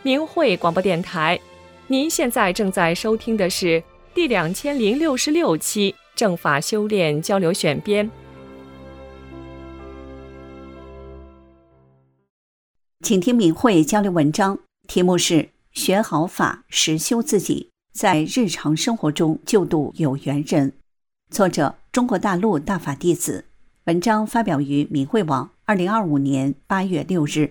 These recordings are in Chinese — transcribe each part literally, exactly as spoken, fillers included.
明慧广播电台。您现在正在收听的是第两千零六十六期正法修炼交流选编。 请听明慧交流文章，题目是学好法实修自己，在日常生活中救度有缘人。作者中国大陆大法弟子。文章发表于明慧网二零二五年八月六日。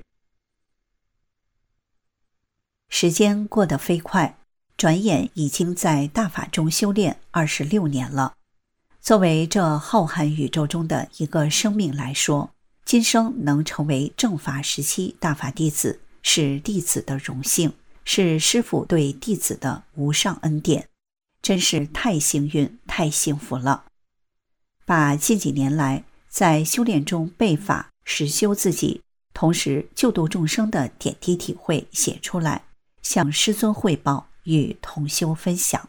时间过得飞快，转眼已经在大法中修炼二十六年了。作为这浩瀚宇宙中的一个生命来说，今生能成为正法时期大法弟子，是弟子的荣幸，是师父对弟子的无上恩典，真是太幸运太幸福了。把近几年来在修炼中背法实修自己，同时救度众生的点滴体会写出来，向师尊汇报，与同修分享。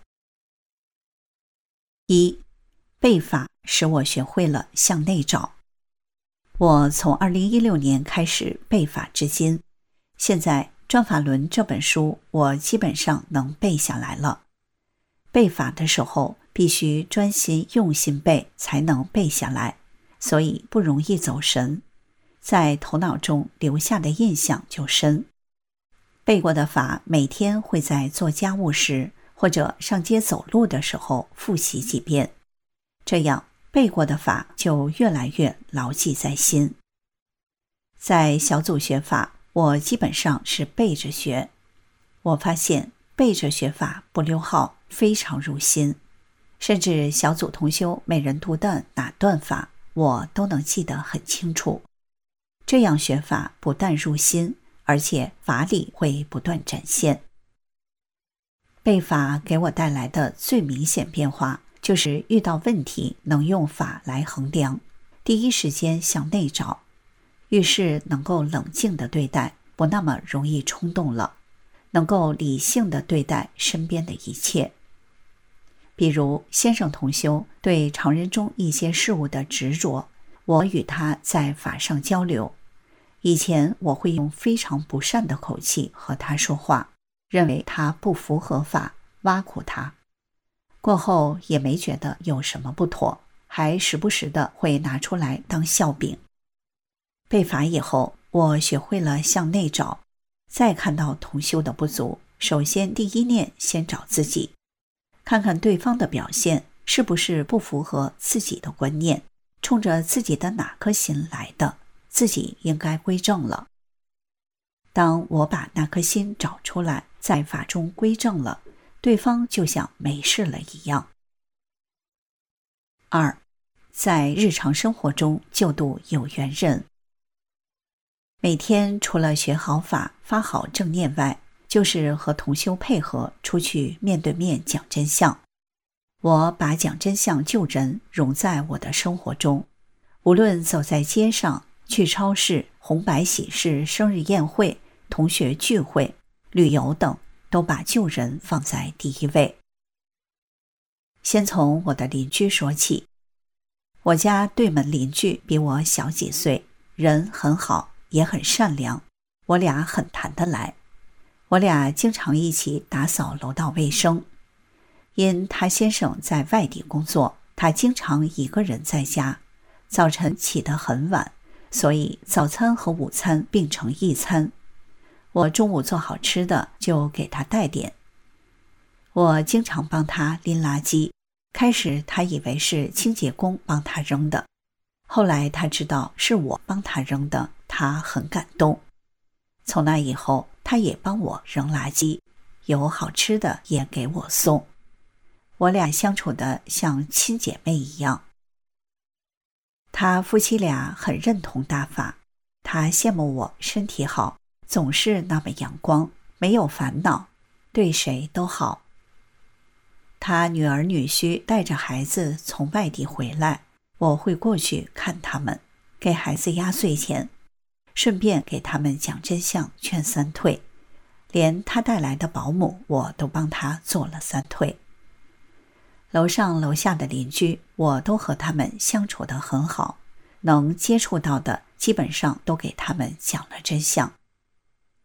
一、背法使我学会了向内找。我从二零一六年开始背法至今，现在《转法轮》这本书我基本上能背下来了。背法的时候必须专心用心背才能背下来，所以不容易走神，在头脑中留下的印象就深。背过的法每天会在做家务时或者上街走路的时候复习几遍，这样背过的法就越来越牢记在心。在小组学法，我基本上是背着学，我发现背着学法不溜号，非常入心，甚至小组同修每人读的哪段法我都能记得很清楚。这样学法不但入心，而且法理会不断展现。背法给我带来的最明显变化，就是遇到问题能用法来衡量，第一时间向内找，遇事能够冷静地对待，不那么容易冲动了，能够理性地对待身边的一切。比如先生同修对常人中一些事物的执着，我与他在法上交流，以前我会用非常不善的口气和他说话，认为他不符合法，挖苦他。过后也没觉得有什么不妥，还时不时的会拿出来当笑柄。背法以后，我学会了向内找，再看到同修的不足，首先第一念先找自己，看看对方的表现是不是不符合自己的观念，冲着自己的哪颗心来的，自己应该归正了。当我把那颗心找出来，在法中归正了，对方就像没事了一样。二、在日常生活中救度有缘人。每天除了学好法、发好正念外，就是和同修配合出去面对面讲真相。我把讲真相救人融在我的生活中，无论走在街上、去超市、红白喜事、生日宴会、同学聚会、旅游等，都把救人放在第一位。先从我的邻居说起。我家对门邻居比我小几岁，人很好，也很善良，我俩很谈得来。我俩经常一起打扫楼道卫生。因他先生在外地工作，他经常一个人在家，早晨起得很晚，所以早餐和午餐并成一餐。我中午做好吃的就给他带点。我经常帮他拎垃圾，开始他以为是清洁工帮他扔的，后来他知道是我帮他扔的，他很感动。从那以后，他也帮我扔垃圾，有好吃的也给我送。我俩相处的像亲姐妹一样。他夫妻俩很认同大法，他羡慕我身体好，总是那么阳光，没有烦恼，对谁都好。他女儿女婿带着孩子从外地回来，我会过去看他们，给孩子压岁钱，顺便给他们讲真相劝三退，连他带来的保姆我都帮他做了三退。楼上楼下的邻居我都和他们相处得很好，能接触到的基本上都给他们讲了真相。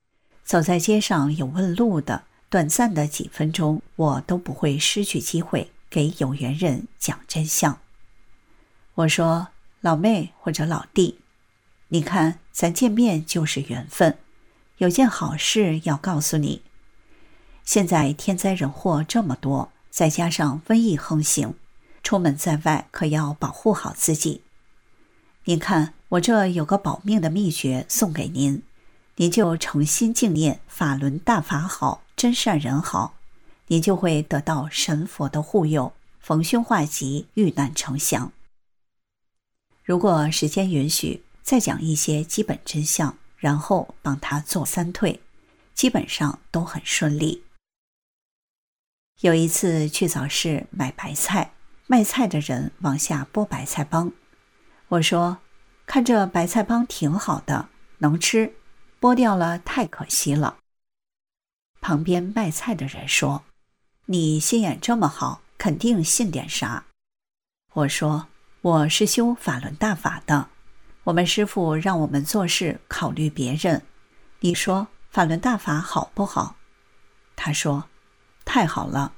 走在街上有问路的，短暂的几分钟，我都不会失去机会给有缘人讲真相。我说，老妹或者老弟，你看咱见面就是缘分，有件好事要告诉你。现在天灾人祸这么多，再加上瘟疫横行，出门在外可要保护好自己。您看，我这有个保命的秘诀送给您，您就诚心敬念法轮大法好，真善人好，您就会得到神佛的护佑，逢凶化吉，遇难成祥。如果时间允许，再讲一些基本真相，然后帮他做三退，基本上都很顺利。有一次去早市买白菜，卖菜的人往下拨白菜帮，我说，看这白菜帮挺好的，能吃，剥掉了太可惜了。旁边卖菜的人说，你心眼这么好，肯定信点啥。我说，我是修法轮大法的，我们师父让我们做事考虑别人，你说法轮大法好不好？他说，太好了。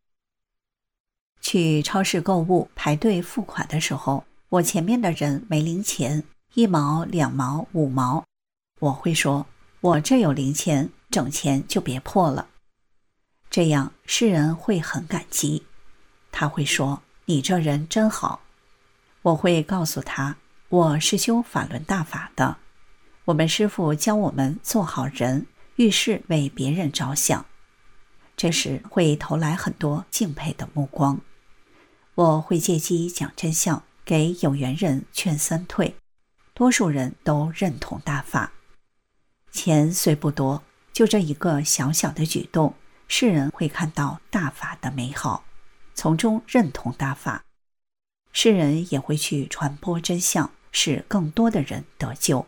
去超市购物排队付款的时候，我前面的人没零钱，一毛、两毛、五毛，我会说，我这有零钱，整钱就别破了。这样世人会很感激，他会说，你这人真好。我会告诉他，我是修法轮大法的，我们师父教我们做好人，遇事为别人着想。这时会投来很多敬佩的目光。我会借机讲真相，给有缘人劝三退，多数人都认同大法。钱虽不多，就这一个小小的举动，世人会看到大法的美好，从中认同大法。世人也会去传播真相，使更多的人得救。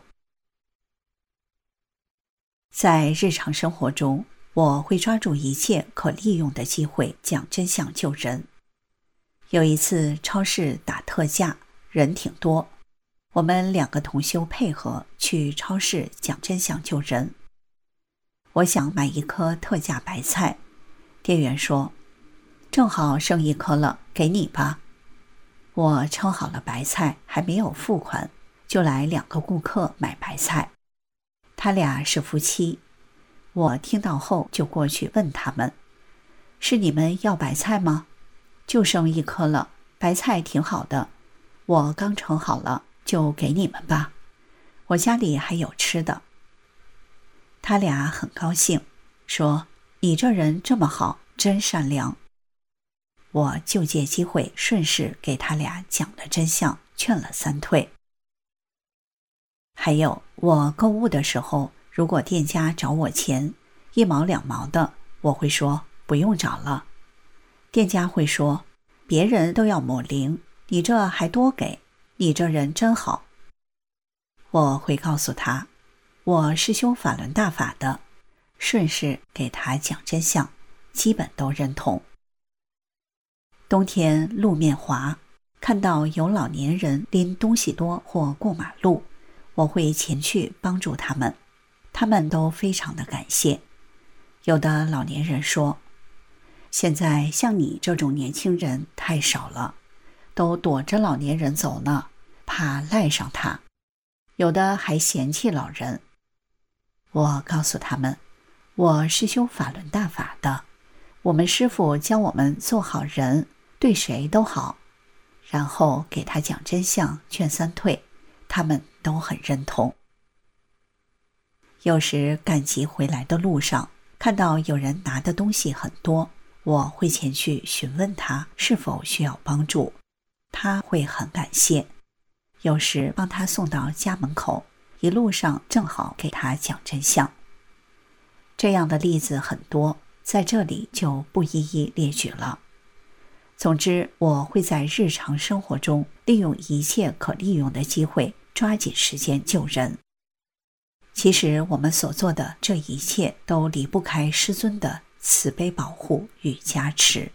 在日常生活中，我会抓住一切可利用的机会讲真相救人。有一次超市打特价，人挺多，我们两个同修配合去超市讲真相救人。我想买一颗特价白菜，店员说，正好剩一颗了，给你吧。我称好了白菜，还没有付款，就来两个顾客买白菜。他俩是夫妻，我听到后就过去问他们，是你们要白菜吗？就剩一颗了，白菜挺好的，我刚盛好了，就给你们吧，我家里还有吃的。他俩很高兴，说，你这人这么好，真善良。我就借机会顺势给他俩讲了真相，劝了三退。还有，我购物的时候，如果店家找我钱，一毛两毛的，我会说，不用找了。店家会说，别人都要抹零，你这还多给，你这人真好。我会告诉他，我是修法轮大法的，顺势给他讲真相，基本都认同。冬天路面滑，看到有老年人拎东西多或过马路，我会前去帮助他们，他们都非常的感谢。有的老年人说，现在像你这种年轻人太少了，都躲着老年人走呢，怕赖上他。有的还嫌弃老人。我告诉他们，我是修法轮大法的，我们师父教我们做好人，对谁都好，然后给他讲真相，劝三退，他们都很认同。有时赶集回来的路上，看到有人拿的东西很多，我会前去询问他是否需要帮助，他会很感谢。有时帮他送到家门口，一路上正好给他讲真相。这样的例子很多，在这里就不一一列举了。总之，我会在日常生活中利用一切可利用的机会，抓紧时间救人。其实我们所做的这一切都离不开师尊的慈悲保护与加持。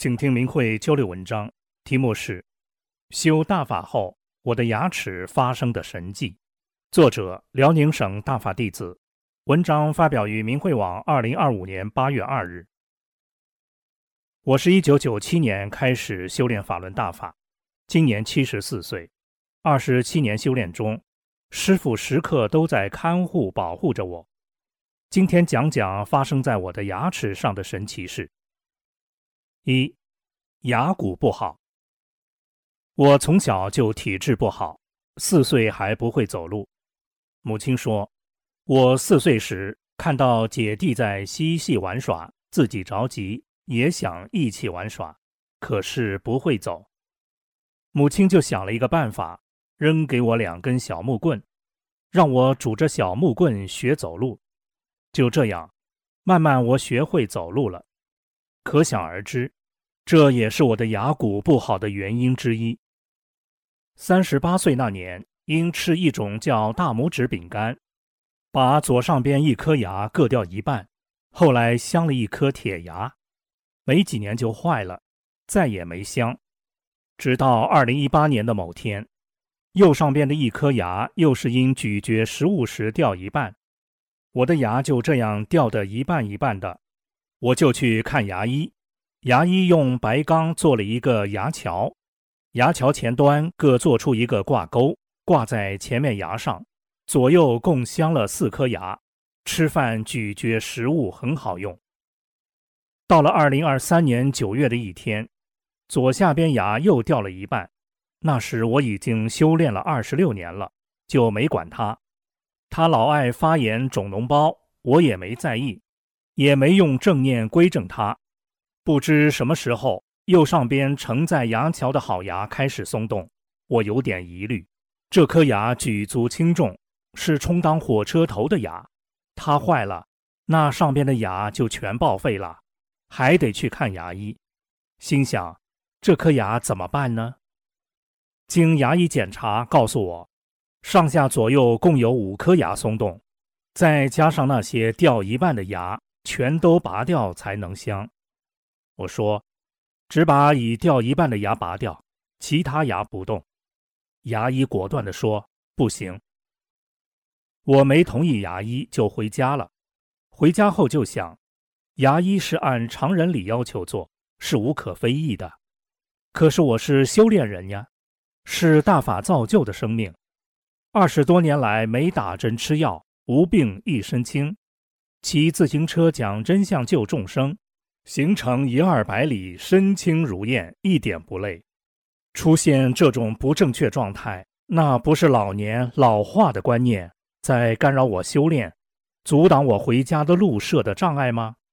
请听明慧交流文章，题目是修大法后我的牙齿发生的神迹，作者辽宁省大法弟子，文章发表于明慧网二零二五年八月二日。我是一九九七年开始修炼法轮大法，今年七十四岁，二十七年修炼中，师父时刻都在看护保护着我。今天讲讲发生在我的牙齿上的神奇事。一、牙骨不好。我从小就体质不好，四岁还不会走路。母亲说，我四岁时看到姐弟在嬉戏玩耍，自己着急，也想一起玩耍，可是不会走。母亲就想了一个办法，扔给我两根小木棍，让我拄着小木棍学走路。就这样，慢慢我学会走路了。可想而知，这也是我的牙骨不好的原因之一。三十八岁那年，因吃一种叫大拇指饼干，把左上边一颗牙硌掉一半，后来镶了一颗铁牙，没几年就坏了，再也没镶。直到二零一八年的某天，右上边的一颗牙又是因咀嚼食物时掉一半，我的牙就这样掉得一半一半的，我就去看牙医。牙医用白钢做了一个牙桥，牙桥前端各做出一个挂钩，挂在前面牙上，左右共镶了四颗牙，吃饭咀嚼食物很好用。到了二零二三年九月的一天，左下边牙又掉了一半，那时我已经修炼了二十六年了，就没管它。他老爱发炎肿脓包，我也没在意，也没用正念归正他。不知什么时候，右上边承在牙桥的好牙开始松动，我有点疑虑。这颗牙举足轻重，是充当火车头的牙，它坏了，那上边的牙就全报废了，还得去看牙医。心想，这颗牙怎么办呢？经牙医检查告诉我，上下左右共有五颗牙松动，再加上那些掉一半的牙，全都拔掉才能镶。我说，只把已掉一半的牙拔掉，其他牙不动。牙医果断地说，不行。我没同意牙医，就回家了。回家后就想，牙医是按常人理要求做，是无可非议的。可是我是修炼人呀，是大法造就的生命。二十多年来没打针吃药，无病一身轻，骑自行车讲真相救众生，行程一二百里，身轻如燕，一点不累。出现这种不正确状态，那不是老年老化的观念在干扰我修炼，阻挡我回家的路设的障碍吗？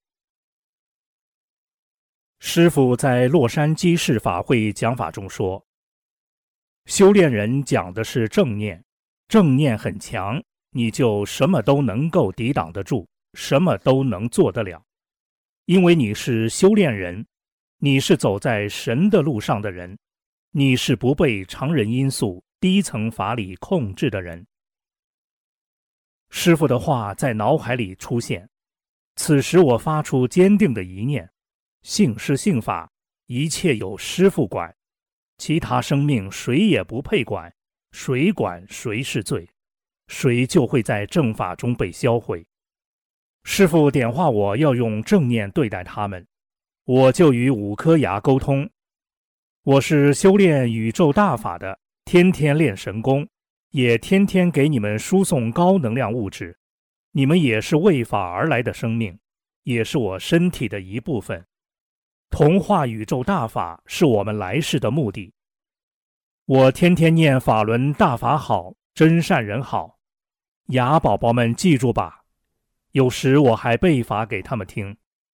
师父在洛杉矶市法会讲法中说，修炼人讲的是正念，正念很强，你就什么都能够抵挡得住，什么都能做得了。因为你是修炼人，你是走在神的路上的人，你是不被常人因素、低层法理控制的人。师父的话在脑海里出现，此时我发出坚定的一念，性是性法，一切有师父管，其他生命谁也不配管，谁管谁是罪，谁就会在正法中被销毁。师父点化我要用正念对待他们，我就与五颗牙沟通。我是修炼宇宙大法的，天天练神功，也天天给你们输送高能量物质，你们也是为法而来的生命，也是我身体的一部分。同化宇宙大法是我们来世的目的。我天天念法轮大法好，真善人好，牙宝宝们记住吧。有时我还背法给他们听。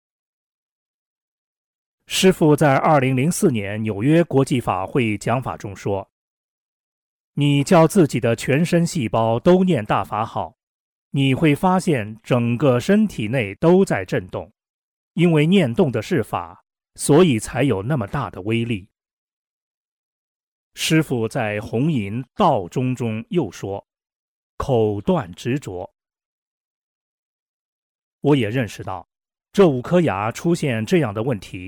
师父在二零零四年纽约国际法会讲法中说，你叫自己的全身细胞都念大法好，你会发现整个身体内都在震动，因为念动的是法，所以才有那么大的威力。师父在红银道中中又说，口断执着。我也认识到，这五颗牙出现这样的问题，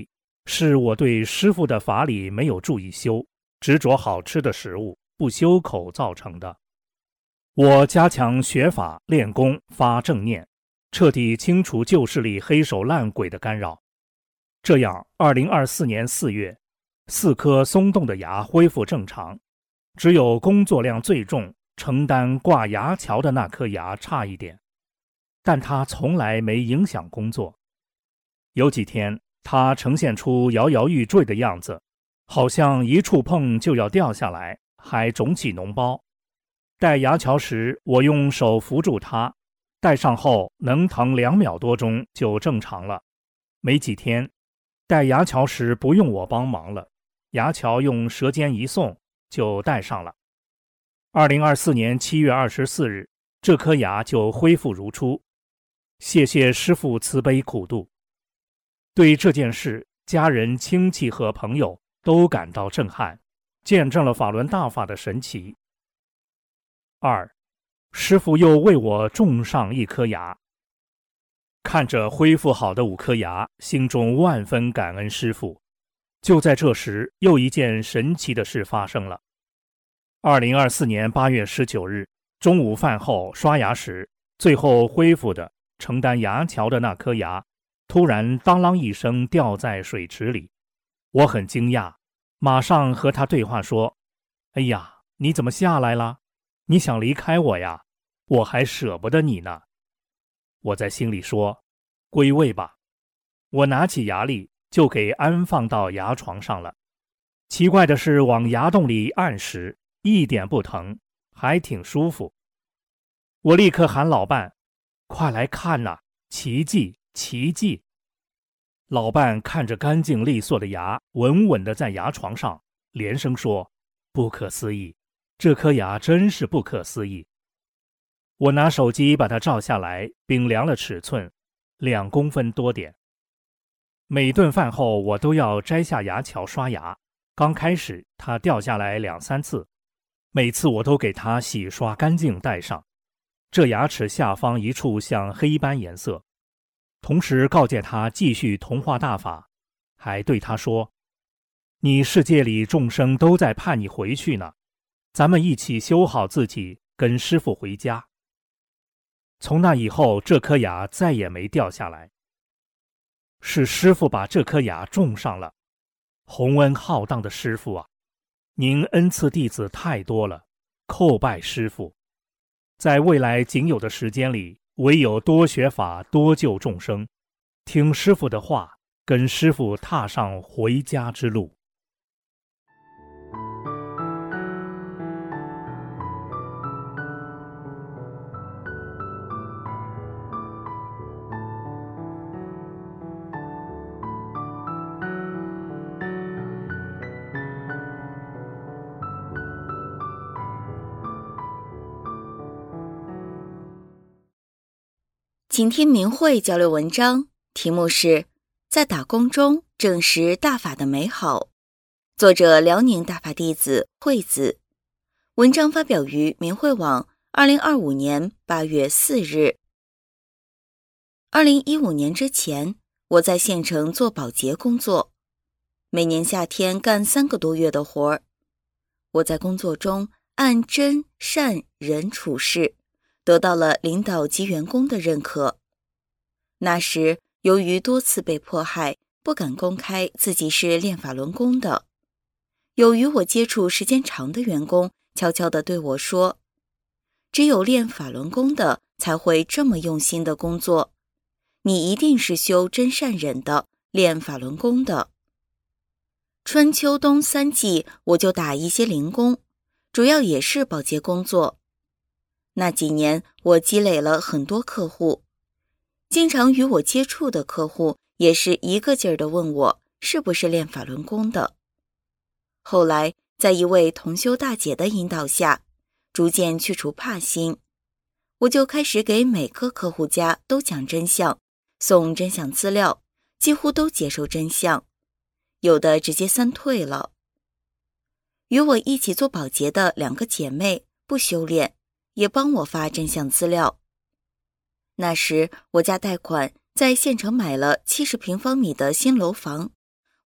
是我对师傅的法理没有注意修，执着好吃的食物，不修口造成的。我加强学法练功，发正念，彻底清除旧势力黑手烂鬼的干扰。这样二零二四年四月，四颗松动的牙恢复正常，只有工作量最重承担挂牙桥的那颗牙差一点，但它从来没影响工作。有几天它呈现出摇摇欲坠的样子，好像一触碰就要掉下来，还肿起脓包。戴牙桥时，我用手扶住它，戴上后能疼两秒多钟就正常了。没几天，戴牙桥时不用我帮忙了，牙桥用舌尖一送就戴上了。二零二四年七月二十四日，这颗牙就恢复如初。谢谢师父慈悲苦度。对这件事，家人、亲戚和朋友都感到震撼，见证了法轮大法的神奇。二，师父又为我种上一颗牙。看着恢复好的五颗牙，心中万分感恩师父。就在这时，又一件神奇的事发生了。二零二四年八月十九日中午饭后刷牙时，最后恢复的承担牙桥的那颗牙突然当啷一声掉在水池里。我很惊讶，马上和他对话说：哎呀，你怎么下来了？你想离开我呀？我还舍不得你呢。我在心里说：归位吧。我拿起牙粒就给安放到牙床上了。奇怪的是，往牙洞里按时一点不疼，还挺舒服。我立刻喊老伴：快来看呐，奇迹，奇迹！老伴看着干净利索的牙稳稳地在牙床上，连声说：不可思议，这颗牙真是不可思议。我拿手机把它照下来，并量了尺寸，两公分多点。每顿饭后我都要摘下牙桥刷牙，刚开始它掉下来两三次，每次我都给它洗刷干净戴上。这牙齿下方一处像黑斑颜色，同时告诫他继续同化大法，还对他说：你世界里众生都在盼你回去呢，咱们一起修好自己，跟师父回家。从那以后，这颗牙再也没掉下来。是师父把这颗牙种上了。洪恩浩荡的师父啊，您恩赐弟子太多了，叩拜师父。在未来仅有的时间里，唯有多学法，多救众生，听师父的话，跟师父踏上回家之路。 请听明慧交流文章，题目是在打工中证实大法的美好，作者辽宁大法弟子慧子，文章发表于明慧网二零二五年八月四日。二零一五年之前，我在县城做保洁工作，每年夏天干三个多月的活儿。我在工作中按真善忍处事，得到了领导及员工的认可。那时由于多次被迫害，不敢公开自己是练法轮功的。有与我接触时间长的员工悄悄地对我说：只有练法轮功的才会这么用心的工作，你一定是修真善忍的，练法轮功的。春秋冬三季我就打一些零工，主要也是保洁工作。那几年我积累了很多客户，经常与我接触的客户也是一个劲儿地问我是不是练法轮功的。后来在一位同修大姐的引导下，逐渐去除怕心，我就开始给每个客户家都讲真相，送真相资料，几乎都接受真相，有的直接三退了。与我一起做保洁的两个姐妹不修炼，也帮我发真相资料。那时我家贷款，在县城买了七十平方米的新楼房，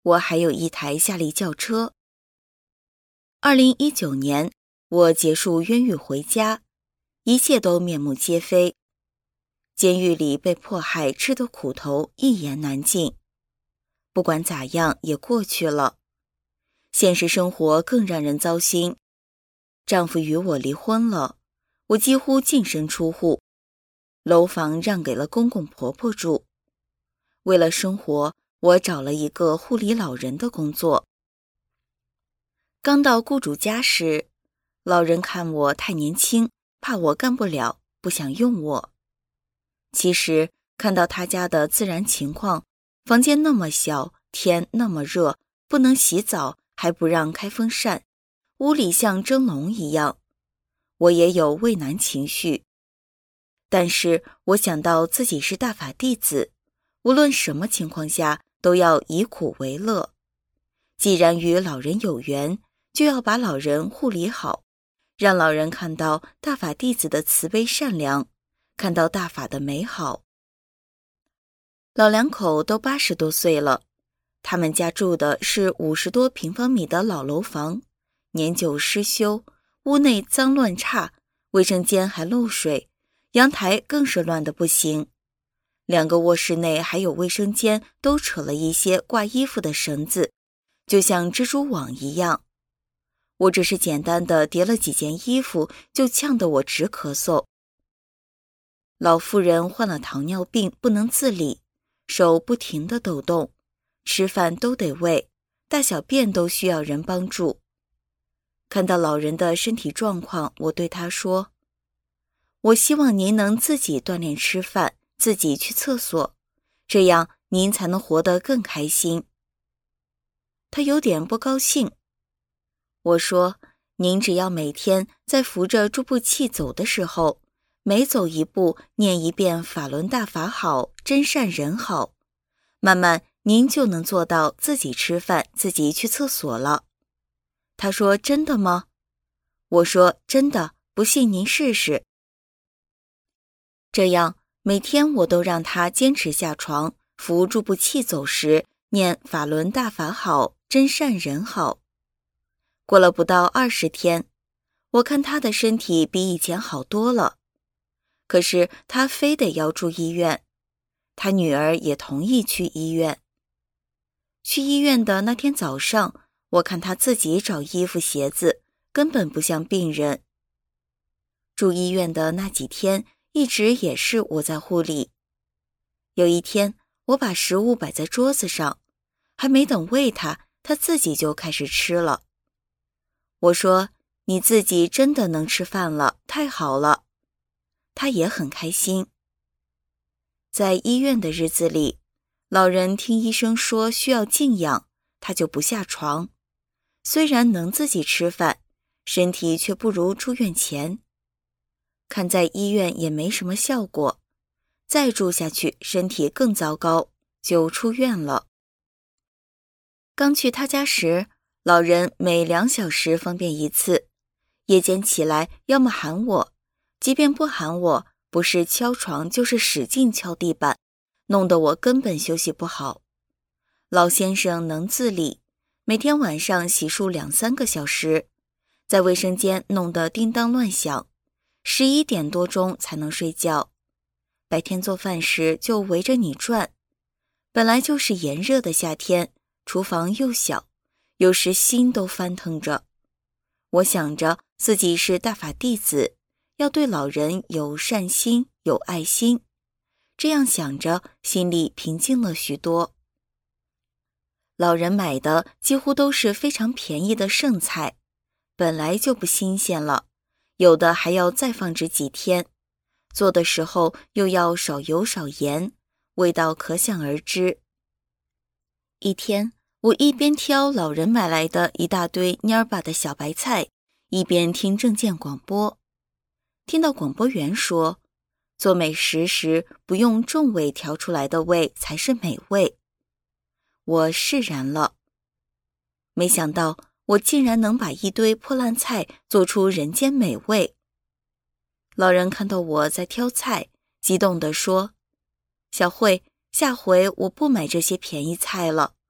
我还有一台夏利轿车。二零一九年，我结束冤狱回家，一切都面目皆非。监狱里被迫害吃的苦头一言难尽，不管咋样也过去了。现实生活更让人糟心，丈夫与我离婚了，我几乎净身出户，楼房让给了公公婆婆住。为了生活，我找了一个护理老人的工作。刚到雇主家时，老人看我太年轻，怕我干不了，不想用我。其实看到他家的自然情况，房间那么小，天那么热，不能洗澡，还不让开风扇，屋里像蒸笼一样，我也有畏难情绪。但是我想到自己是大法弟子，无论什么情况下都要以苦为乐。既然与老人有缘，就要把老人护理好，让老人看到大法弟子的慈悲善良，看到大法的美好。老两口都八十多岁了，他们家住的是五十多平方米的老楼房，年久失修，屋内脏乱差，卫生间还漏水，阳台更是乱得不行。两个卧室内还有卫生间都扯了一些挂衣服的绳子，就像蜘蛛网一样。我只是简单的叠了几件衣服，就呛得我直咳嗽。老妇人患了糖尿病，不能自理，手不停地抖动，吃饭都得喂，大小便都需要人帮助。看到老人的身体状况，我对他说：我希望您能自己锻炼吃饭，自己去厕所，这样您才能活得更开心。他有点不高兴。我说：您只要每天在扶着助步器走的时候，每走一步念一遍法轮大法好，真善人好，慢慢您就能做到自己吃饭，自己去厕所了。他说：真的吗？我说：真的，不信您试试。这样每天我都让他坚持下床，扶助步器走时念法轮大法好，真善人好。过了不到二十天，我看他的身体比以前好多了。可是他非得要住医院，他女儿也同意去医院。去医院的那天早上，我看他自己找衣服鞋子，根本不像病人。住医院的那几天，一直也是我在护理。有一天，我把食物摆在桌子上，还没等喂他，他自己就开始吃了。我说：你自己真的能吃饭了，太好了。他也很开心。在医院的日子里，老人听医生说需要静养，他就不下床。虽然能自己吃饭，身体却不如住院前。看在医院也没什么效果，再住下去身体更糟糕，就出院了。刚去他家时，老人每两小时方便一次，夜间起来要么喊我，即便不喊我，不是敲床就是使劲敲地板，弄得我根本休息不好。老先生能自理，每天晚上洗漱两三个小时，在卫生间弄得叮当乱响，十一点多钟才能睡觉。白天做饭时就围着你转，本来就是炎热的夏天，厨房又小，有时心都翻腾着。我想着自己是大法弟子，要对老人有善心，有爱心，这样想着，心里平静了许多。老人买的几乎都是非常便宜的剩菜，本来就不新鲜了，有的还要再放置几天，做的时候又要少油少盐，味道可想而知。一天，我一边挑老人买来的一大堆蔫巴的小白菜，一边听证件广播。听到广播员说，做美食时不用重味调出来的味才是美味。我释然了，没想到我竟然能把一堆破烂菜做出人间美味。老人看到我在挑菜，激动地说：小慧，下回我不买这些便宜菜了，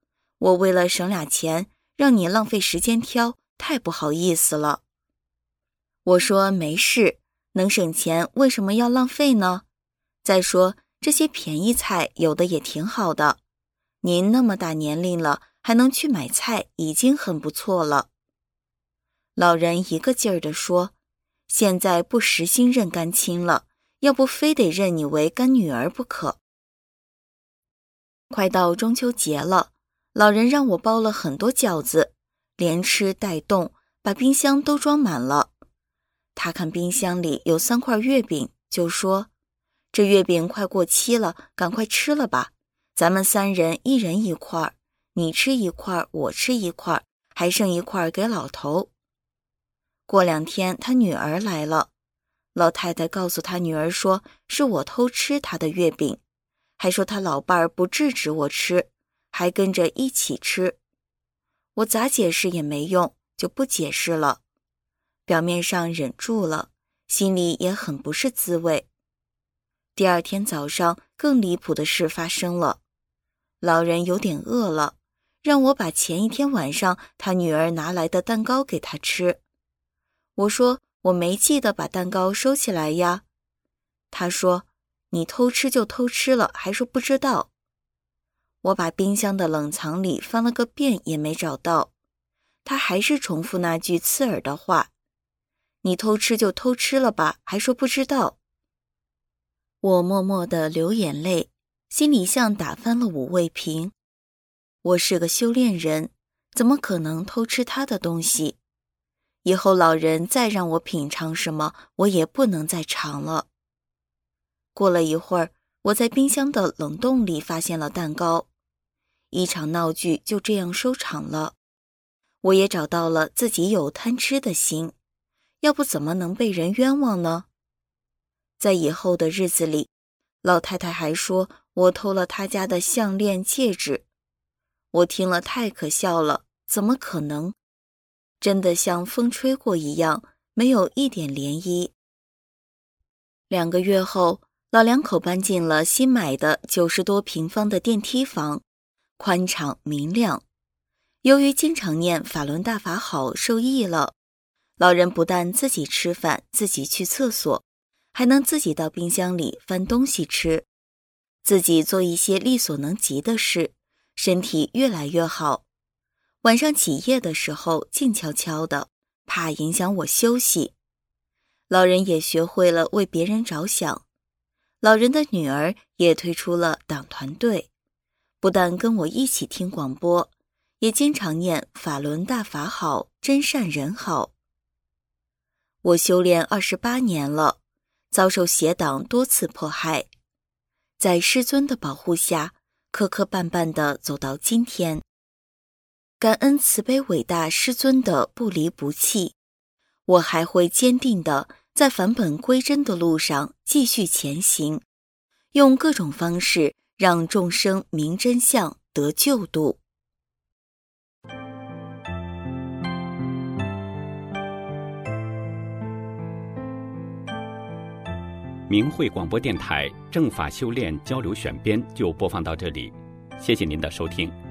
我为了省俩钱，让你浪费时间挑，太不好意思了。我说没事，能省钱为什么要浪费呢？再说这些便宜菜有的也挺好的，您那么大年龄了，还能去买菜，已经很不错了。老人一个劲儿地说，现在不实行认干亲了，要不非得认你为干女儿不可。快到中秋节了，老人让我包了很多饺子，连吃带冻，把冰箱都装满了。他看冰箱里有三块月饼，就说，这月饼快过期了，赶快吃了吧，咱们三人一人一块，你吃一块，我吃一块，还剩一块给老头。过两天他女儿来了，老太太告诉他女儿说，是我偷吃他的月饼，还说他老伴儿不制止我吃，还跟着一起吃。我咋解释也没用，就不解释了。表面上忍住了，心里也很不是滋味。第二天早上，更离谱的事发生了。老人有点饿了，让我把前一天晚上他女儿拿来的蛋糕给他吃。我说我没记得把蛋糕收起来呀。他说你偷吃就偷吃了，还说不知道。我把冰箱的冷藏里翻了个遍也没找到，他还是重复那句刺耳的话，你偷吃就偷吃了吧，还说不知道。我默默地流眼泪，心里像打翻了五味瓶。我是个修炼人，怎么可能偷吃他的东西？以后老人再让我品尝什么，我也不能再尝了。过了一会儿，我在冰箱的冷冻里发现了蛋糕，一场闹剧就这样收场了。我也找到了自己有贪吃的心，要不怎么能被人冤枉呢？在以后的日子里，老太太还说我偷了她家的项链戒指。我听了太可笑了，怎么可能？真的像风吹过一样，没有一点涟漪。两个月后，老两口搬进了新买的九十多平方的电梯房，宽敞明亮。由于经常念法轮大法好，受益了，老人不但自己吃饭，自己去厕所，还能自己到冰箱里翻东西吃，自己做一些力所能及的事，身体越来越好。晚上起夜的时候静悄悄的，怕影响我休息。老人也学会了为别人着想，老人的女儿也推出了党团队，不但跟我一起听广播，也经常念法轮大法好，真善人好。我修炼二十八年了，遭受邪党多次迫害，在师尊的保护下，磕磕绊绊地走到今天。感恩慈悲伟大师尊的不离不弃，我还会坚定地在返本归真的路上继续前行，用各种方式让众生明真相，得救度。 明慧广播电台正法修炼交流选编就播放到这里，谢谢您的收听。